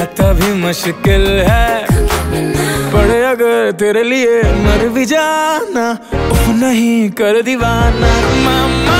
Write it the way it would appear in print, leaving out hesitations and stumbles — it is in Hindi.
रहता भी मुश्किल है, पड़े अगर तेरे लिए मर भी जाना, उफ नहीं कर दीवाना। मामा